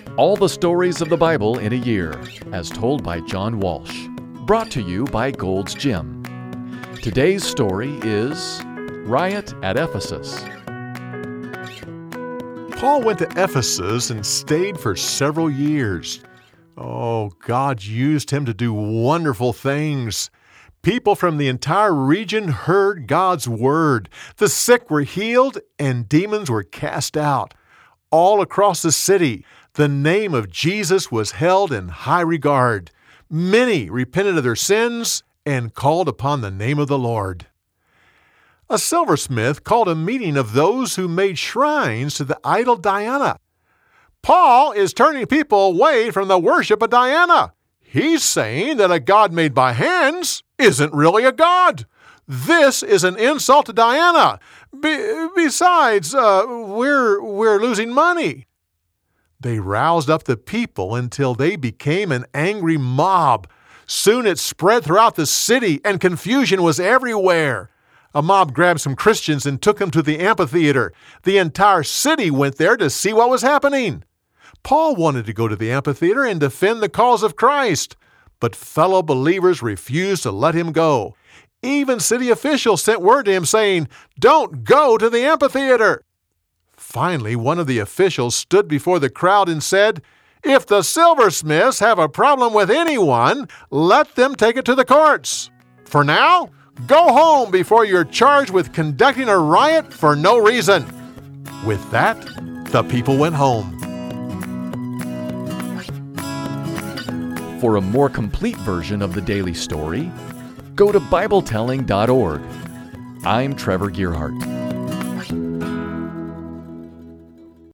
All the stories of the Bible in a year, as told by John Walsh. Brought to you by Gold's Gym. Today's story is Riot at Ephesus. Paul went to Ephesus and stayed for several years. God used him to do wonderful things. People from the entire region heard God's word. The sick were healed and demons were cast out. All across the city, the name of Jesus was held in high regard. Many repented of their sins and called upon the name of the Lord. A silversmith called a meeting of those who made shrines to the idol Diana. Paul is turning people away from the worship of Diana. He's saying that a god made by hands isn't really a god. This is an insult to Diana. Besides, we're losing money. They roused up the people until they became an angry mob. Soon it spread throughout the city, and confusion was everywhere. A mob grabbed some Christians and took them to the amphitheater. The entire city went there to see what was happening. Paul wanted to go to the amphitheater and defend the cause of Christ, but fellow believers refused to let him go. Even city officials sent word to him saying, "Don't go to the amphitheater." Finally, one of the officials stood before the crowd and said, "If the silversmiths have a problem with anyone, let them take it to the courts. For now, go home before you're charged with conducting a riot for no reason." With that, the people went home. For a more complete version of the daily story, go to BibleTelling.org. I'm Trevor Gearhart.